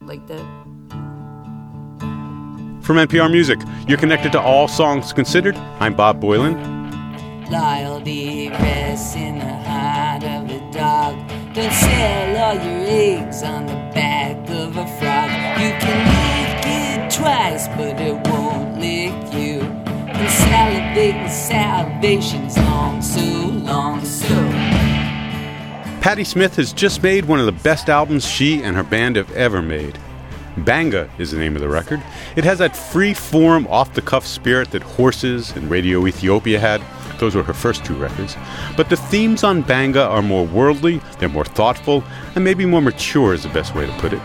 like that. From NPR Music, you're connected to All Songs Considered. I'm Bob Boilen. Loyalty rests in the heart of a dog. Don't sell all your eggs on the back of a frog. You can lick it twice, but it won't lick you. And salivating salvation's long, so. Patti Smith has just made one of the best albums she and her band have ever made. Banga is the name of the record. It has that free-form, off-the-cuff spirit that Horses and Radio Ethiopia had. Those were her first two records. But the themes on Banga are more worldly, they're more thoughtful, and maybe more mature is the best way to put it.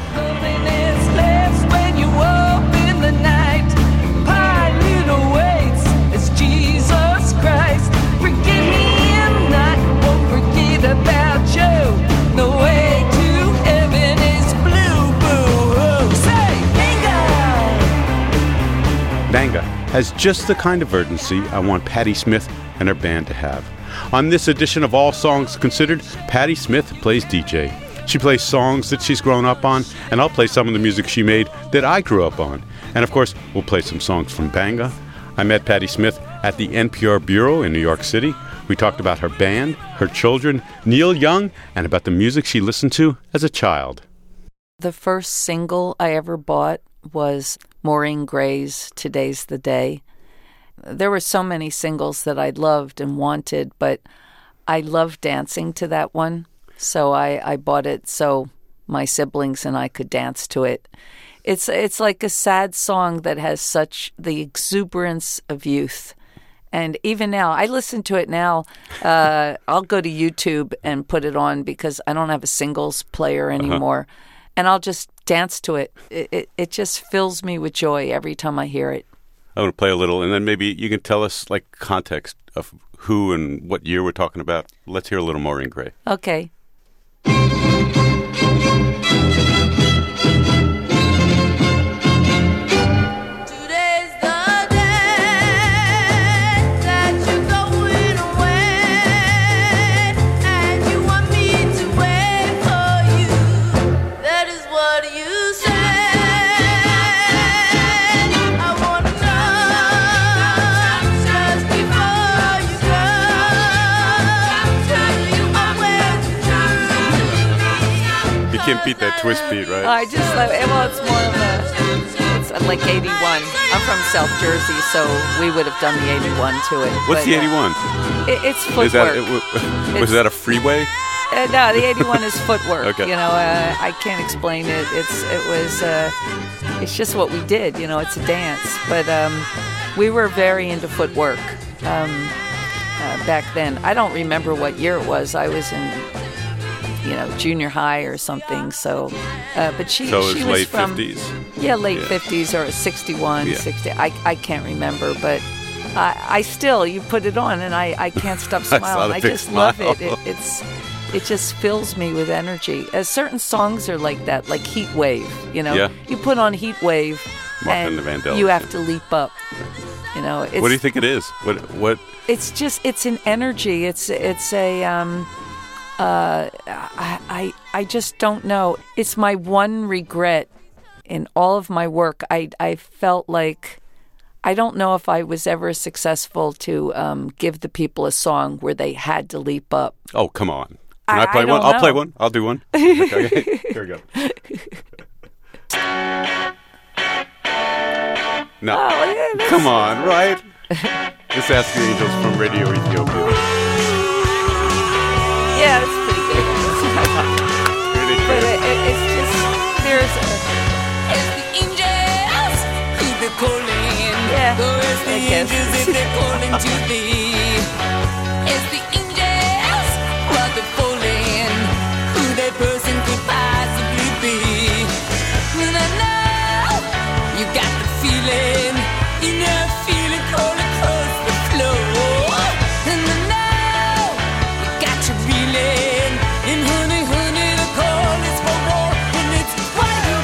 Banga has just the kind of urgency I want Patti Smith and her band to have. On this edition of All Songs Considered, Patti Smith plays DJ. She plays songs that she's grown up on, and I'll play some of the music she made that I grew up on. And of course, we'll play some songs from Banga. I met Patti Smith at the NPR Bureau in New York City. We talked about her band, her children, Neil Young, and about the music she listened to as a child. The first single I ever bought was Maureen Gray's Today's the Day. There were so many singles that I loved and wanted, but I loved dancing to that one. So I bought it so my siblings and I could dance to it. It's like a sad song that has such the exuberance of youth. And even now, I listen to it now. I'll go to YouTube and put it on because I don't have a singles player anymore. And I'll just dance to it. It just fills me with joy every time I hear it. I want to play a little, and then maybe you can tell us, like, context of who and what year we're talking about. Let's hear a little Maureen Gray. Okay. Can't beat that twist beat, right? I just love it. Well, it's more of it's like 81. I'm from South Jersey, so we would have done the 81 to it. What's the 81? It's footwork. Was that a freeway? No, the 81 is footwork. Okay. You know, I can't explain it. It's just what we did. You know, it's a dance. But we were very into footwork back then. I don't remember what year it was. I was in junior high or something. So, but she was late from 50s. Yeah, late 50s or 61, 60. I can't remember, but I still, you put it on and I can't stop smiling. I just love it. It just fills me with energy. Certain songs are like that, like Heat Wave. You know, you put on Heat Wave and you have to leap up. You know, what do you think it is? What? It's an energy. It's a. I just don't know. It's my one regret in all of my work. I felt like I don't know if I was ever successful to give the people a song where they had to leap up. Oh, come on. Can I play one? I'll play one. I'll do one. Okay. Here we go. No. Oh, yeah, come on, right? This Ask the Angels from Radio Ethiopia. Yeah, it's pretty good. But it's just, there's the angels who they're calling. Yeah, It's the angels if they're calling to thee. It's the angels while they're falling. Who that person could possibly be. And I know you got the feeling. You know, feeling cold across the floor. And I know you got your reeling. And honey, the call is for war. And it's white.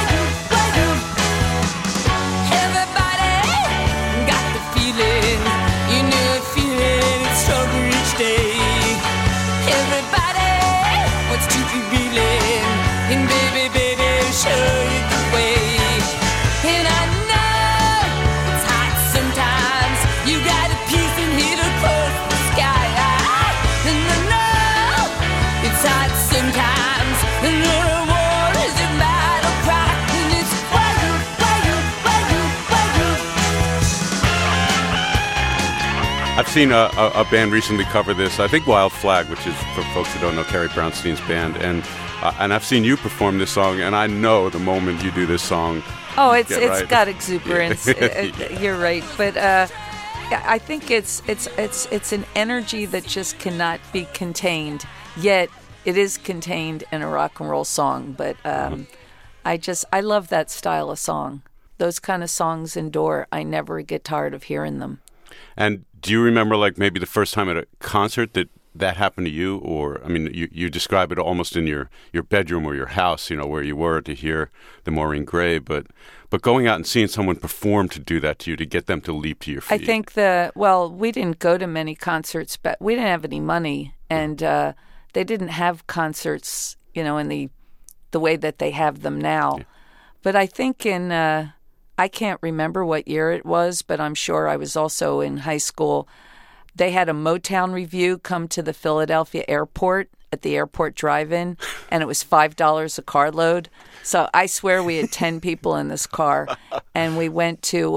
Everybody got the feeling. to show you the way. And I know it's hot sometimes. You got a piece and hit across the sky. And I know it's hot sometimes. And the war is a battle cry. And it's why you. I've seen a band recently cover this. I think Wild Flag, which is, for folks who don't know, Terry Brownstein's band, and I've seen you perform this song, and I know the moment you do this song. Oh, it's right. got exuberance. You're right, but I think it's an energy that just cannot be contained. Yet it is contained in a rock and roll song. But I love that style of song. Those kind of songs endure. I never get tired of hearing them. And do you remember, like, maybe the first time at a concert that happened to you? Or, I mean, you describe it almost in your bedroom or your house, you know, where you were to hear the Maureen Gray. But going out and seeing someone perform to do that to you, to get them to leap to your feet. I think we didn't go to many concerts, but we didn't have any money. And they didn't have concerts, you know, in the way that they have them now. Yeah. But I think I can't remember what year it was, but I'm sure I was also in high school. They had a Motown review come to the Philadelphia airport at the airport drive-in, and it was $5 a carload. So I swear we had 10 people in this car, and we went to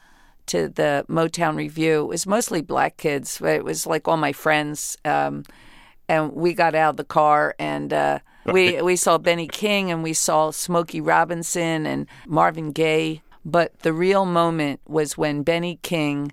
the Motown review. It was mostly black kids, but it was like all my friends. And we got out of the car, and we saw Benny King, and we saw Smokey Robinson and Marvin Gaye. But the real moment was when Benny King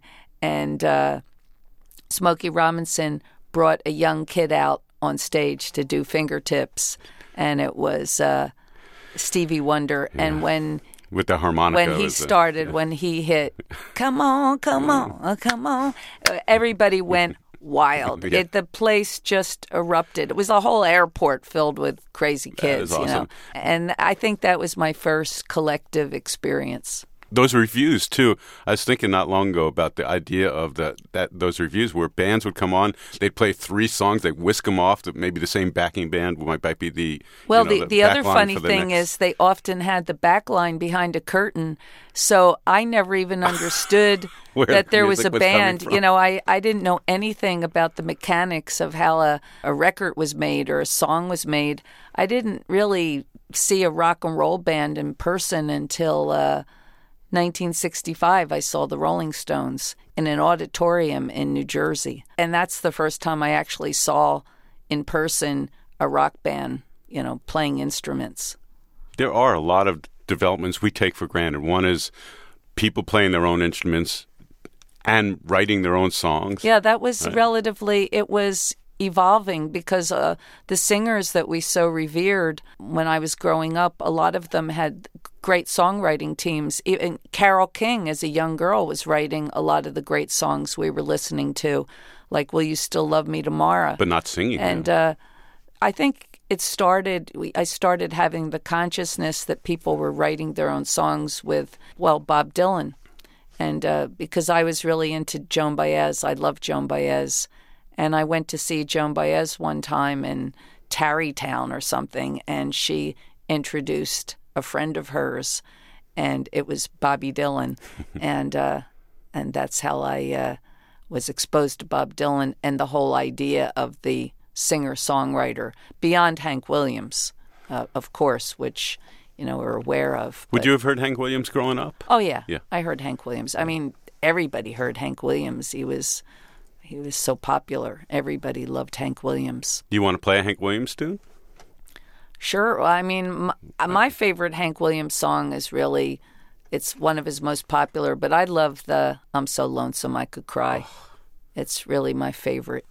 and Smokey Robinson brought a young kid out on stage to do fingertips, and it was Stevie Wonder. Yeah. And when with the harmonica, when he started, when he hit, come on, come on, everybody went wild. Yeah. The place just erupted. It was a whole airport filled with crazy kids, awesome. You know. And I think that was my first collective experience. Those reviews too. I was thinking not long ago about the idea of those reviews where bands would come on, they'd play 3 songs, they'd whisk them off. Maybe the same backing band might be the the other funny thing is they often had the back line behind a curtain, so I never even understood that there was a band. You know, I didn't know anything about the mechanics of how a record was made or a song was made. I didn't really see a rock and roll band in person until 1965, I saw the Rolling Stones in an auditorium in New Jersey. And that's the first time I actually saw in person a rock band, you know, playing instruments. There are a lot of developments we take for granted. One is people playing their own instruments and writing their own songs. Yeah, that was it was evolving because the singers that we so revered when I was growing up, a lot of them had great songwriting teams. Even Carole King, as a young girl, was writing a lot of the great songs we were listening to, like Will You Still Love Me Tomorrow? But not singing. And I think I started having the consciousness that people were writing their own songs with, Bob Dylan. And because I was really into Joan Baez, I loved Joan Baez. And I went to see Joan Baez one time in Tarrytown or something, and she introduced a friend of hers, and it was Bobby Dylan. and that's how I was exposed to Bob Dylan and the whole idea of the singer-songwriter, beyond Hank Williams, of course, which, you know, we're aware of. Would you have heard Hank Williams growing up? Oh, yeah. I heard Hank Williams. I mean, everybody heard Hank Williams. He was so popular. Everybody loved Hank Williams. Do you want to play a Hank Williams tune? Sure. I mean, my favorite Hank Williams song is really, it's one of his most popular, but I love the I'm So Lonesome I Could Cry. Oh. It's really my favorite.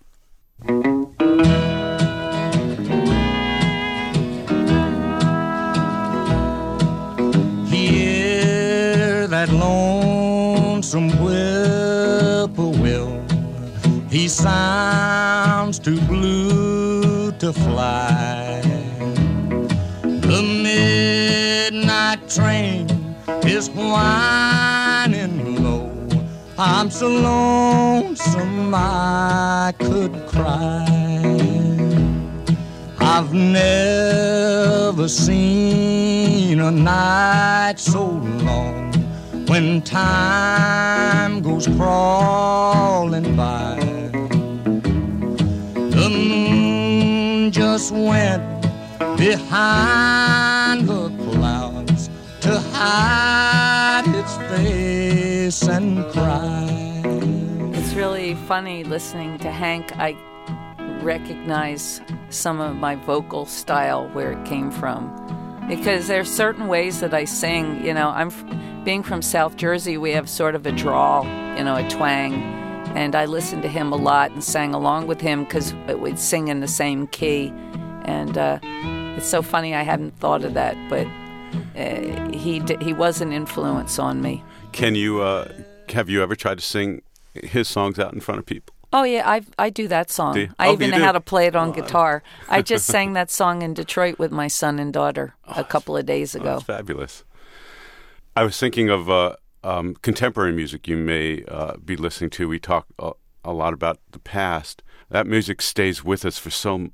Hear that lonesome whippoorwill. He sounds too blue to fly. The midnight train is whining low. I'm so lonesome I could cry. I've never seen a night so long, when time goes crawling by, the moon just went behind the clouds to hide its face and cry. It's really funny listening to Hank. I recognize some of my vocal style, where it came from, because there's certain ways that I sing. You know, being from South Jersey, we have sort of a drawl, you know, a twang, and I listened to him a lot and sang along with him because we'd sing in the same key. And it's so funny, I hadn't thought of that, but he was an influence on me. Can you have you ever tried to sing his songs out in front of people? Oh yeah, I do that song. Do you? I even know how to play it on Wow. guitar. I just sang that song in Detroit with my son and daughter a couple of days ago. That's fabulous. I was thinking of contemporary music you may be listening to. We talk a lot about the past. That music stays with us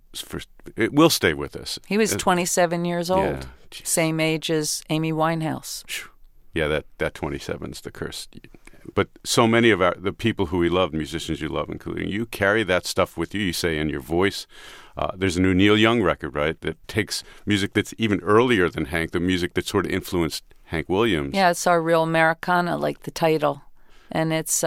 it will stay with us. He was 27 years old, Yeah, geez. same age as Amy Winehouse. Yeah, that 27's the curse. But so many of the people who we love, musicians you love, including you, carry that stuff with you. You say in your voice. There's a new Neil Young record, right, that takes music that's even earlier than Hank, the music that sort of influenced Hank Williams. Yeah, it's our real Americana, like the title. And it's,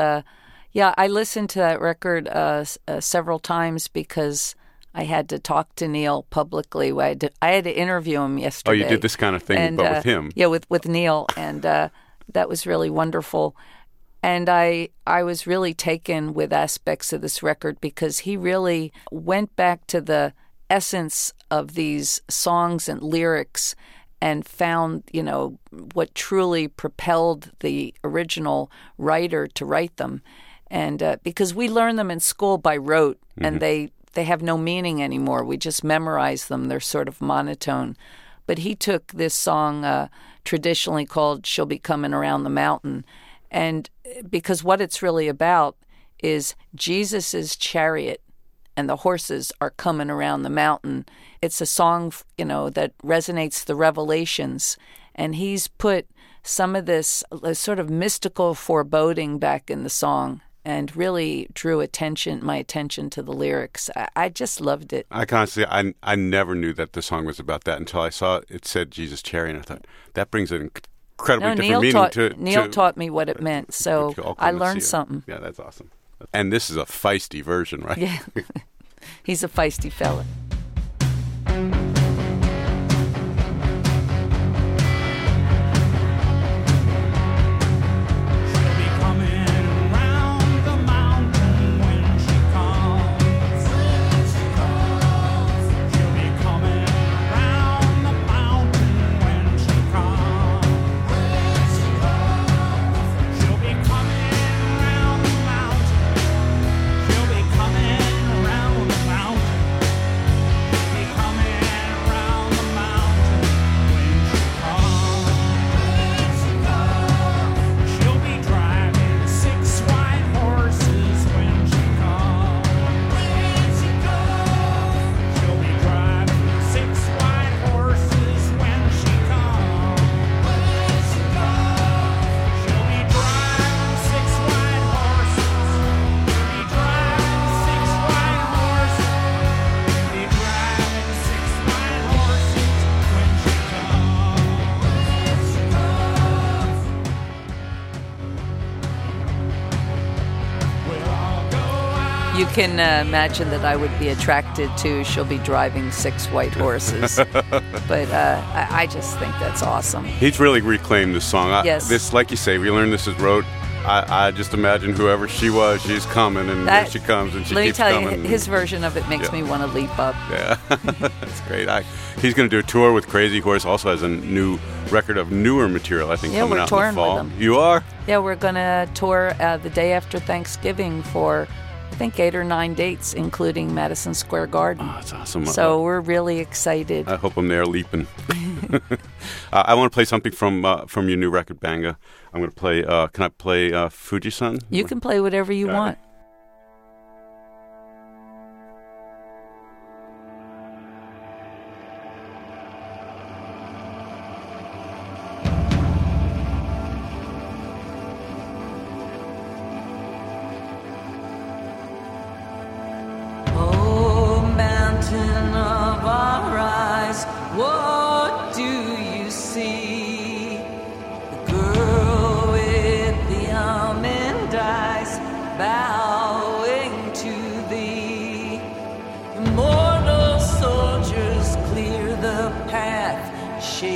I listened to that record several times because I had to talk to Neil publicly. I had to interview him yesterday. Oh, you did this kind of thing, but with him. Yeah, with Neil, and that was really wonderful. And I was really taken with aspects of this record because he really went back to the essence of these songs and lyrics and found, you know, what truly propelled the original writer to write them. And because we learn them in school by rote, and they have no meaning anymore. We just memorize them. They're sort of monotone. But he took this song traditionally called She'll Be Coming Around the Mountain, and because what it's really about is Jesus's chariot and the horses are coming around the mountain. It's a song, you know, that resonates the revelations, and he's put some of this sort of mystical foreboding back in the song and really drew my attention to the lyrics. I just loved it. I can't say I never knew that the song was about that until I saw it said Jesus Chariot, and I thought, that brings an incredibly different meaning Neil taught me what it meant, so I learned see it. something. Yeah, that's awesome. And this is a feisty version, right? Yeah, he's a feisty fella. You can imagine that I would be attracted to She'll Be Driving 6 White Horses. But I just think that's awesome. He's really reclaimed this song. Yes. This, like you say, we learned this as wrote. I just imagine whoever she was, she's coming, and here she comes, and she keeps coming. Let me tell you, his version of it makes me want to leap up. Yeah, that's great. He's going to do a tour with Crazy Horse. Also has a new record of newer material, I think, coming out in the fall. Yeah, we're touring with him. You are? Yeah, we're going to tour the day after Thanksgiving for, I think, 8 or 9 dates, including Madison Square Garden. Oh, that's awesome. So we're really excited. I hope I'm there leaping. I want to play something from your new record, Banga. I'm going to play, can I play Fuji-san? You can play whatever you want.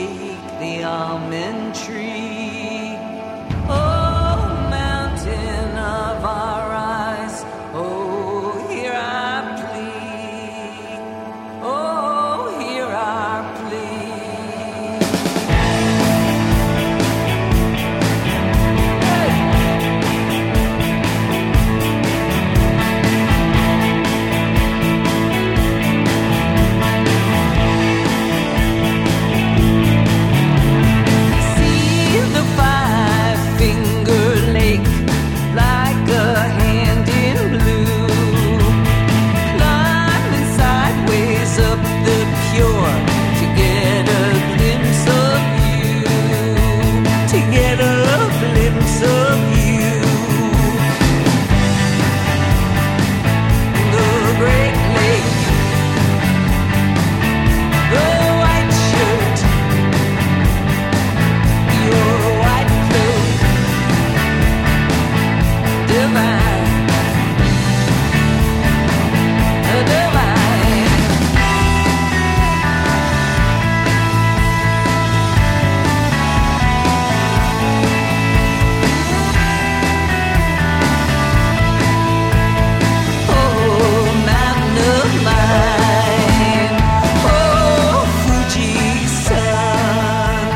shake the almond tree. Oh, mountain of our eyes, oh, hear our plea. Oh, hear our plea. See the five-finger lake like a hand in blue, climbing sideways up the Pure to get a glimpse of you, to get a glimpse of you. The Great Lake, the white shirt, your white cloak, divine, divine. Oh, mountain of mine, oh, Fuji sun.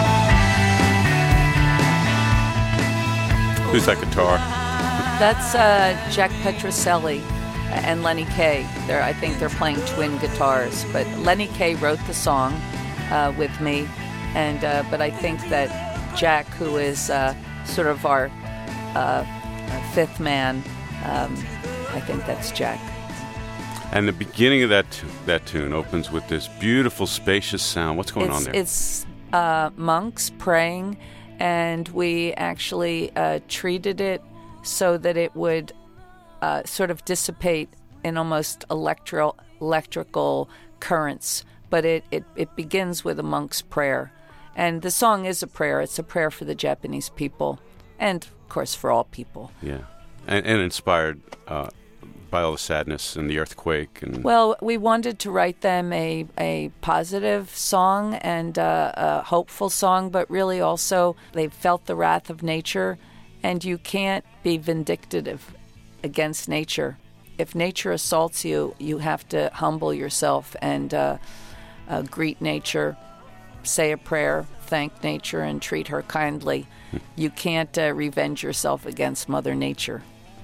Who's that guitar? That's Jack Petroselli and Lenny Kaye. I think they're playing twin guitars, but Lenny Kaye wrote the song with me, and but I think that Jack, who is sort of our fifth man, I think that's Jack. And the beginning of that tune opens with this beautiful, spacious sound. What's going on there? It's monks praying, and we actually treated it so that it would sort of dissipate in almost electrical currents. But it begins with a monk's prayer. And the song is a prayer. It's a prayer for the Japanese people and, of course, for all people. Yeah. And inspired by all the sadness and the earthquake. And Well, we wanted to write them a positive song and a hopeful song, but really also they felt the wrath of nature, and you can't be vindictive against nature. If nature assaults you, you have to humble yourself and greet nature, say a prayer, thank nature, and treat her kindly. You can't revenge yourself against Mother Nature.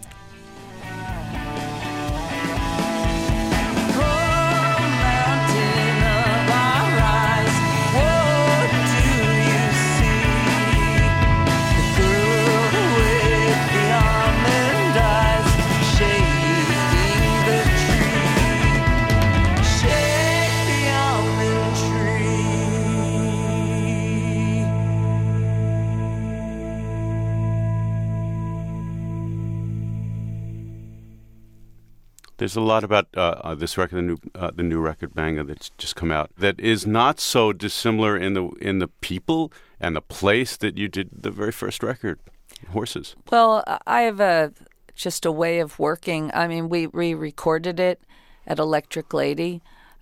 there's a lot about this record, the new record, Banga, that's just come out, that is not so dissimilar in the people and the place that you did the very first record, Horses. Well, I have just a way of working. I mean, we recorded it at Electric Lady.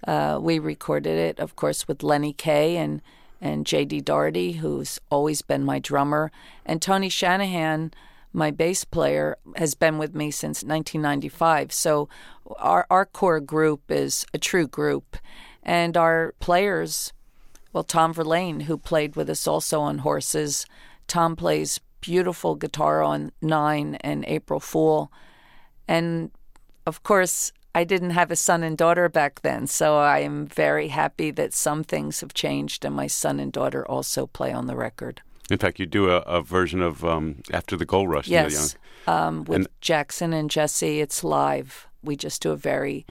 We recorded it, of course, with Lenny Kaye and J.D. Daugherty, who's always been my drummer. And Tony Shanahan, my bass player, has been with me since 1995. So our core group is a true group. And our players, well, Tom Verlaine, who played with us also on Horses. Tom plays beautiful guitar on 9 and April Fool. And, of course, I didn't have a son and daughter back then, so I am very happy that some things have changed, and my son and daughter also play on the record. In fact, you do a version of After the Gold Rush. Yes, with Jackson and Jesse. It's live. We just do a very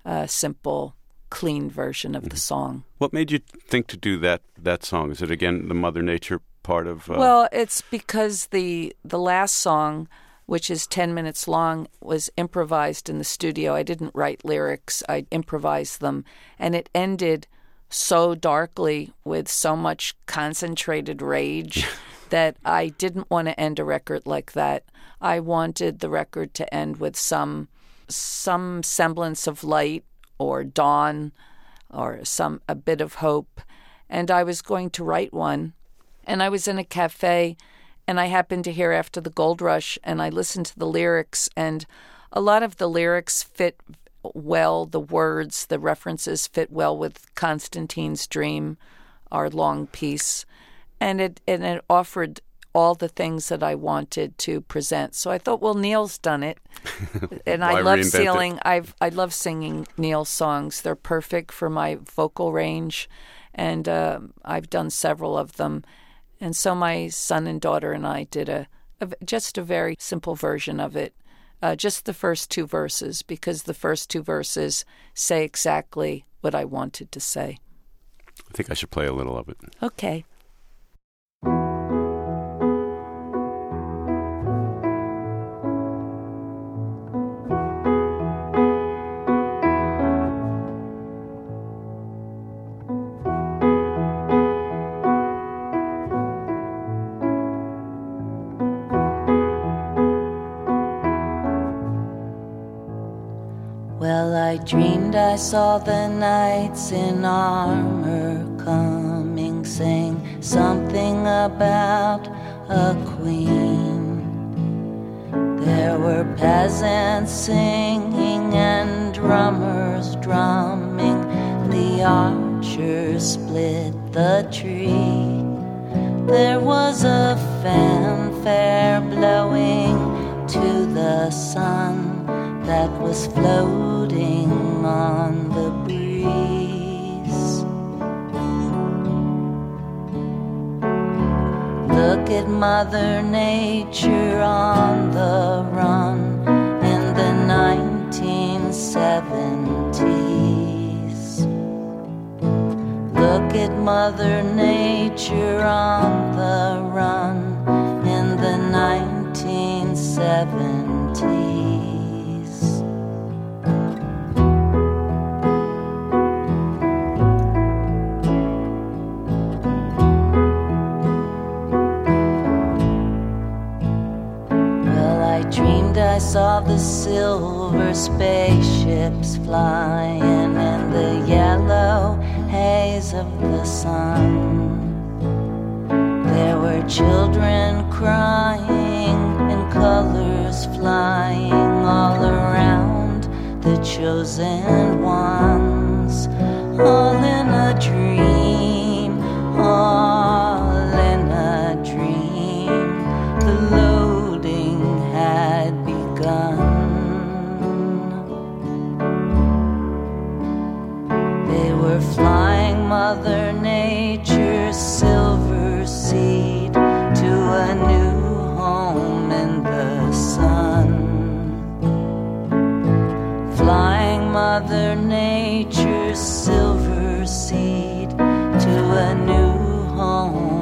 simple, clean version of the song. What made you think to do that song? Is it, again, the Mother Nature part of... Well, it's because the last song, which is 10 minutes long, was improvised in the studio. I didn't write lyrics. I improvised them. And it ended so darkly with so much concentrated rage that I didn't want to end a record like that. I wanted the record to end with some semblance of light or dawn or a bit of hope. and I was going to write one. And I was in a cafe, and I happened to hear After the Gold Rush, and I listened to the lyrics, and a lot of the lyrics fit well, the words, the references fit well with Constantine's Dream, our long piece, and it offered all the things that I wanted to present. So I thought, well, Neil's done it, and I love I love singing Neil's songs. They're perfect for my vocal range, and I've done several of them. And so my son and daughter and I did just a very simple version of it, just the first two verses, because the first two verses say exactly what I wanted to say. I think I should play a little of it. Okay. Well, I dreamed I saw the knights in armor coming, saying something about a queen. There were peasants singing and drummers drumming. The archers split the tree. There was a fanfare blowing to the sun that was floating on the breeze. Look at Mother Nature on the run in the 1970s. Look at Mother Nature on the run in the 1970s. I saw the silver spaceships flying in the yellow haze of the sun. There were children crying and colors flying all around the chosen ones. All in a dream, all in a dream. The loading had they were flying Mother Nature's silver seed to a new home in the sun. Flying Mother Nature's silver seed to a new home.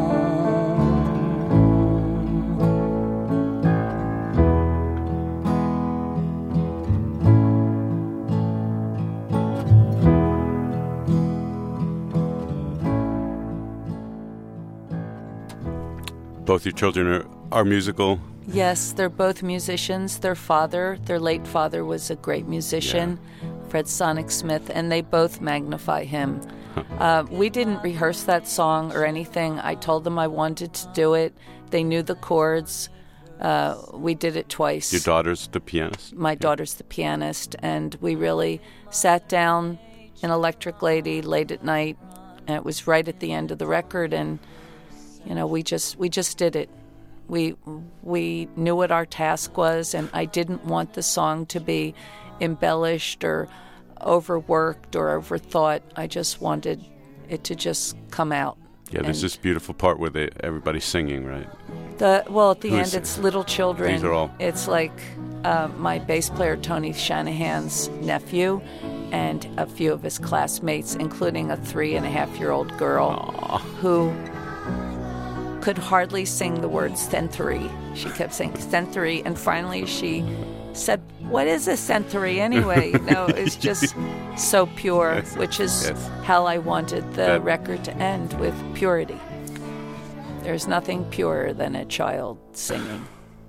Both your children are musical? Yes, they're both musicians. Their late father, was a great musician, Fred Sonic Smith, and they both magnify him. We didn't rehearse that song or anything. I told them I wanted to do it. They knew the chords. We did it twice. Your daughter's the pianist? My daughter's the pianist, and we really sat down in Electric Lady late at night, and it was right at the end of the record, and we just did it. We knew what our task was, and I didn't want the song to be embellished or overworked or overthought. I just wanted it to just come out. Yeah, there's this beautiful part where everybody's singing, right? At the end, it's little children. These are all. It's like my bass player Tony Shanahan's nephew and a few of his classmates, including a 3.5-year-old girl who could hardly sing the word century. She kept saying century, and finally she said, "What is a century anyway?" It's just so pure, yes, which is how I wanted the record to end, with purity. There's nothing purer than a child singing.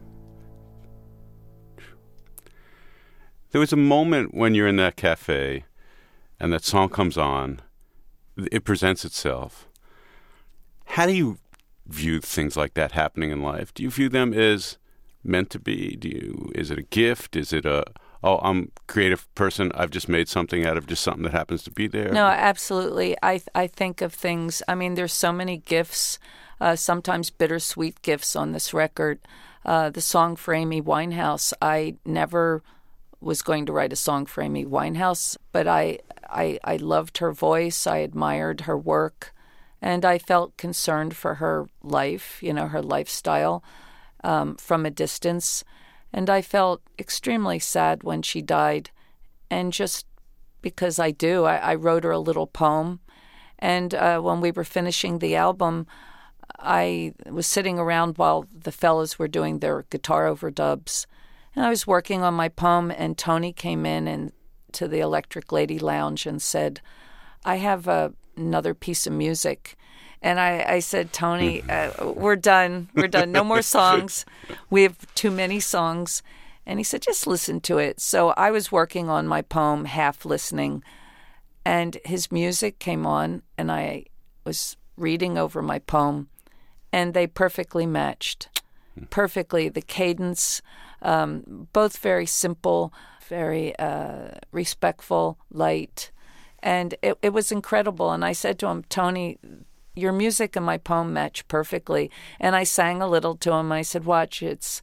There was a moment when you're in that cafe and that song comes on, it presents itself, How do you view things like that happening in life? Do you view them as meant to be? Is it a gift? Is it I'm a creative person, I've just made something out of just something that happens to be there? No, absolutely. I think of things, I mean, there's so many gifts, sometimes bittersweet gifts on this record. The song for Amy Winehouse, I never was going to write a song for Amy Winehouse, but I loved her voice, I admired her work, and I felt concerned for her life, her lifestyle from a distance. And I felt extremely sad when she died. And just because I wrote her a little poem. And when we were finishing the album, I was sitting around while the fellas were doing their guitar overdubs. And I was working on my poem, and Tony came in to the Electric Lady Lounge and said, I have another piece of music. And I said, Tony, we're done. We're done. No more songs. We have too many songs. And he said, just listen to it. So I was working on my poem, half listening. And his music came on, and I was reading over my poem. And they perfectly matched. Perfectly. The cadence, both very simple, very respectful, light. And it was incredible. And I said to him, Tony, your music and my poem match perfectly. And I sang a little to him. I said, watch, it's,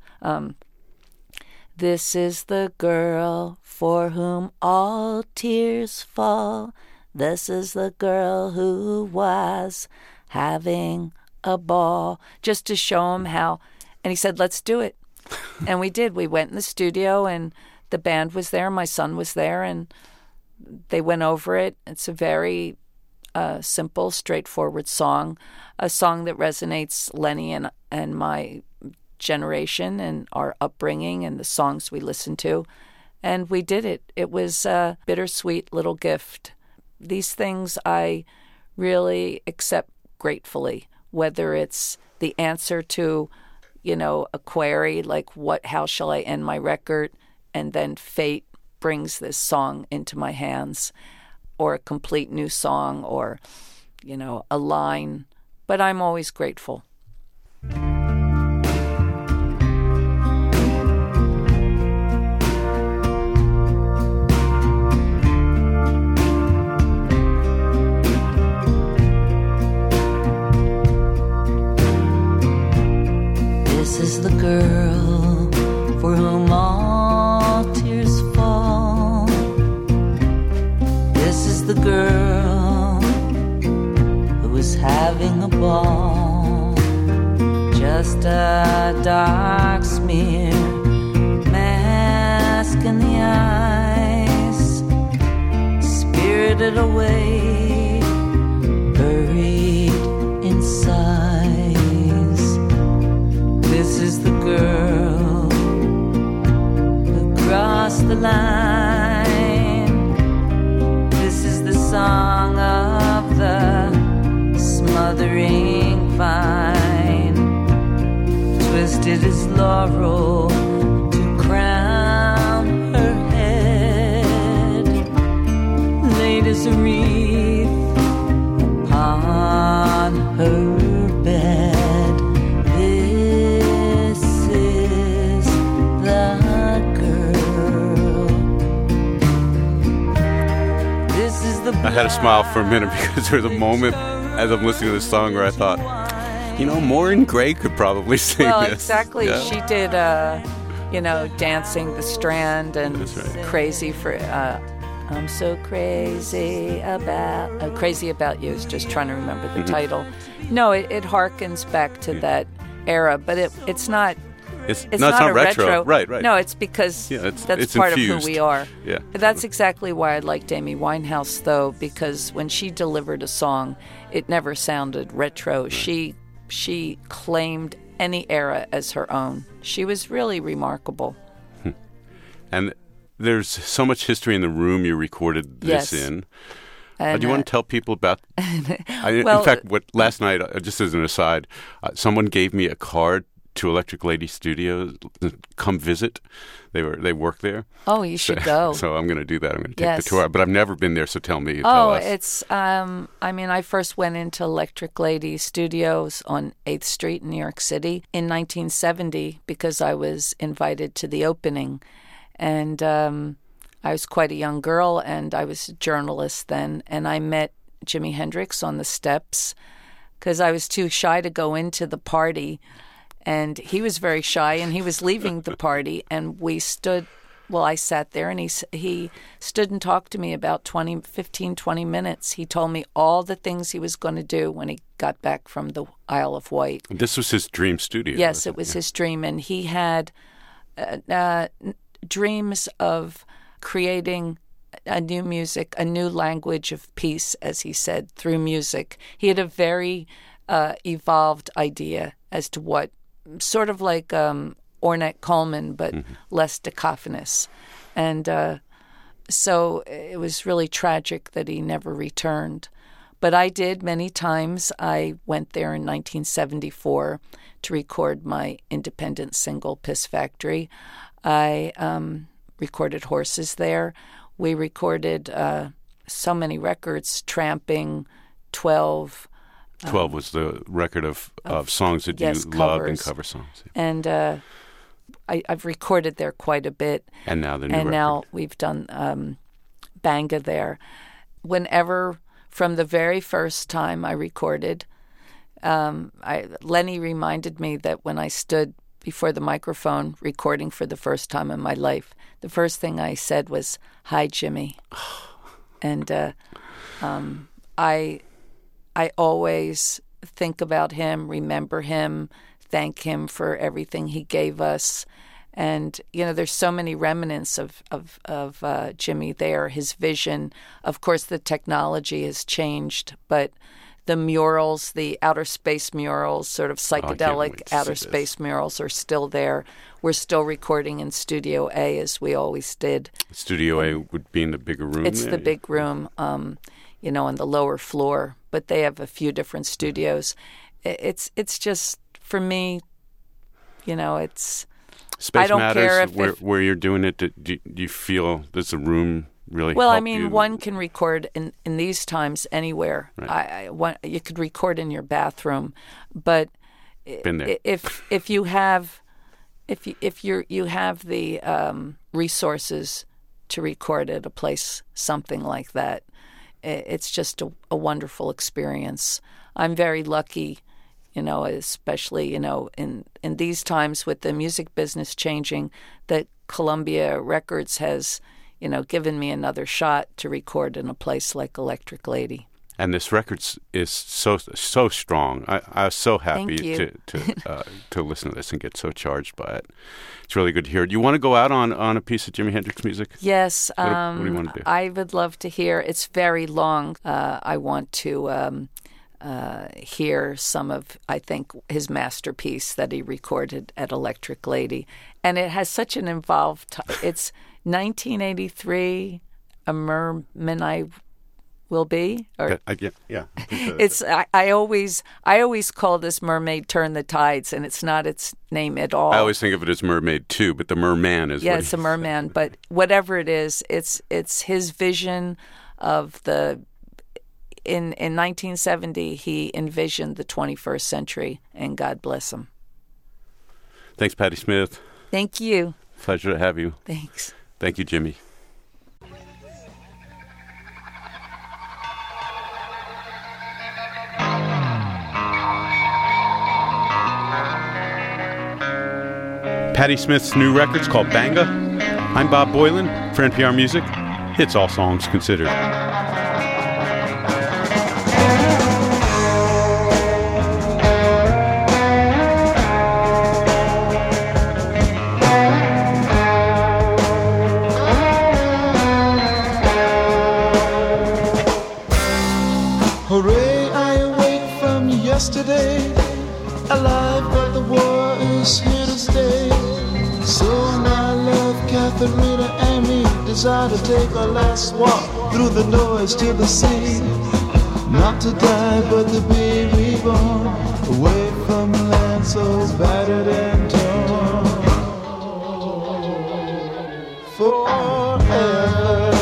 this is the girl for whom all tears fall. This is the girl who was having a ball. Just to show him how. And he said, let's do it. And we did. We went in the studio, and the band was there. My son was there, and they went over it. It's a very simple, straightforward song, a song that resonates Lenny and my generation and our upbringing and the songs we listened to. And we did it. It was a bittersweet little gift. These things I really accept gratefully, whether it's the answer to, a query like how shall I end my record, and then fate brings this song into my hands, or a complete new song, or, a line. But I'm always grateful. This is the girl for whom all tears fall. This is the girl who was having a ball. Just a dark smear, mask in the eyes, spirited away, buried in sighs. This is the girl who crossed the line. This is the song of the smothering vine, twisted as laurel to crown her head, laid as a wreath upon her bed. This is the girl. This is the I had to smile for a minute because there was a moment as I'm listening to this song where I thought, Maureen Gray could probably sing this. Well, exactly. Yeah. She did, Dancing the Strand and right. Crazy for... I'm so crazy about you. I was just trying to remember the title. No, it harkens back to that era, but it's not. It's not a retro. Right. No, it's because that's part infused. of who we are. Yeah. But that's exactly why I liked Amy Winehouse, though, because when she delivered a song, it never sounded retro. She claimed any era as her own. She was really remarkable. And there's so much history in the room you recorded this in. And, do you want to tell people about... well, in fact, last night, just as an aside, someone gave me a card to Electric Lady Studios. Come visit. They work there. Oh, you should go. So I'm going to do that. I'm going to take Yes. the tour. But I've never been there, so tell me. Oh, Tell us. it's, I mean, I first went into Electric Lady Studios on 8th Street in New York City in 1970 because I was invited to the opening. And I was quite a young girl, and I was a journalist then. And I met Jimi Hendrix on the steps because I was too shy to go into the party. And he was very shy, and he was leaving the party. And we stood, well, I sat there, and he stood and talked to me about 20 minutes. He told me all the things he was going to do when he got back from the Isle of Wight. This was his dream studio. Yes, it was his dream. And he had dreams of creating a new music, a new language of peace, as he said, through music. He had a very evolved idea as to what, sort of like Ornette Coleman, but less cacophonous. And so it was really tragic that he never returned. But I did many times. I went there in 1974 to record my independent single, Piss Factory. I recorded Horses there. We recorded so many records, Tramping, 12. 12 was the record of songs that yes, you loved and covers. cover songs. And I've recorded there quite a bit. And now the new And record. now we've done Banga there. Whenever, from the very first time I recorded, Lenny reminded me that when I stood before the microphone recording for the first time in my life, the first thing I said was, "Hi, Jimmy." And I always think about him, remember him, thank him for everything he gave us. And, you know, there's so many remnants of Jimmy there, his vision. Of course, the technology has changed, but the murals, the outer space murals, sort of psychedelic outer space murals are still there. We're still recording in Studio A, as we always did. Studio A would be in the bigger room? It's there? the big room, you know, on the lower floor, but they have a few different studios. It's just, for me, you know, it's... Space I don't Matters, care if where you're doing it, do you feel does the room really Well, help I mean, you? one can record in these times anywhere. Right. You could record in your bathroom, but Been there. if you have you have the resources to record at a place something like that, it's just a wonderful experience. I'm very lucky, you know, especially, you know, in these times with the music business changing, that Columbia Records has, you know, given me another shot to record in a place like Electric Lady. And this record is so strong. I was so happy to listen to this and get so charged by it. It's really good to hear. Do you want to go out on a piece of Jimi Hendrix music? Yes. What do you want to do? I would love to hear. It's very long. I want to hear some of, I think, his masterpiece that he recorded at Electric Lady. And it has such an involved... It's 1983, A Merman I Will Be? Or Yeah. it's I always call this Mermaid Turn the Tides, and it's not its name at all. I always think of it as Mermaid 2, but the Merman is it's a merman, but whatever it is, it's his vision of the... In 1970, he envisioned the 21st century, and God bless him. Thanks, Patti Smith. Thank you. Pleasure to have you. Thanks. Thank you, Jimmy. Patti Smith's new record's called Banga. I'm Bob Boylan for NPR Music. It's All Songs Considered. Hooray, I awake from yesterday, alive, but the war is here to stay. So my love, Katharina, and me desire to take our last walk through the noise to the sea. Not to die, but to be reborn, away from from a land so battered and torn. Forever.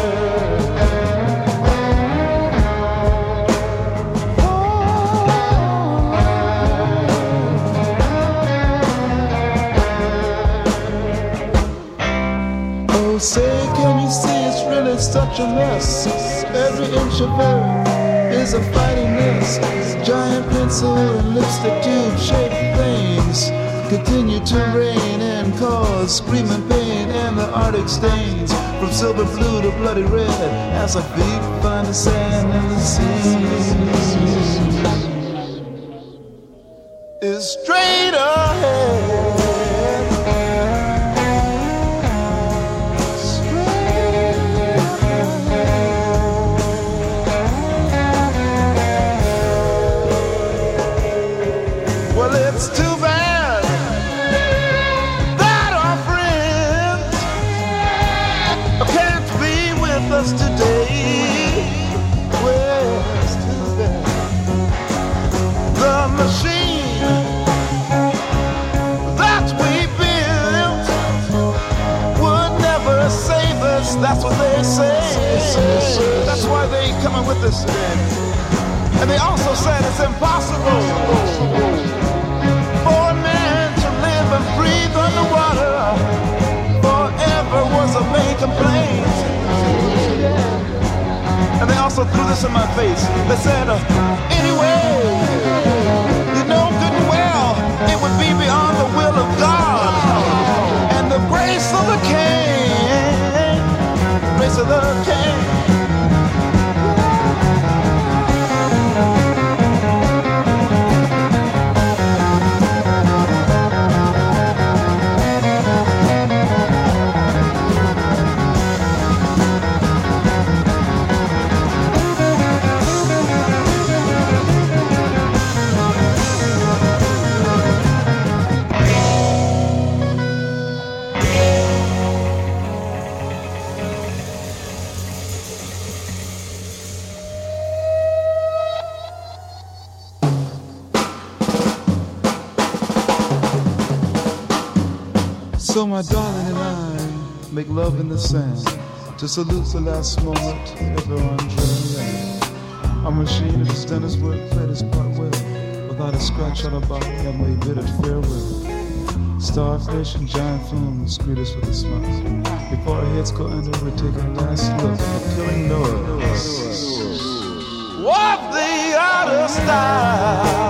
Oh, say, can you see it's really such a mess? Every inch of earth is a fighting mess. Giant pencil and lipstick tube shaped things continue to rain and cause screaming pain, and the Arctic stains from silver blue to bloody red as our feet find the sand in the sea. Is straight ahead. Well, it's too bad that our friends can't be with us today. Well, it's too bad. The machine that we built would never save us. That's what they say. That's why they coming with us today. And they also said it's impossible for a man to live and breathe underwater forever was a main complaint. And they also threw this in my face. They said, anyway, you know good and well it would be beyond the will of God and the grace of the King, grace of the King. So my darling and I make love in the sand to salute the last moment ever on dry land. Our machine has done its work, played its part well, without a scratch on our body, and we bid it farewell. Starfish and giant flumes greet us with a smile. Before our heads go under, we take a last look at the killing noise of the outer stars.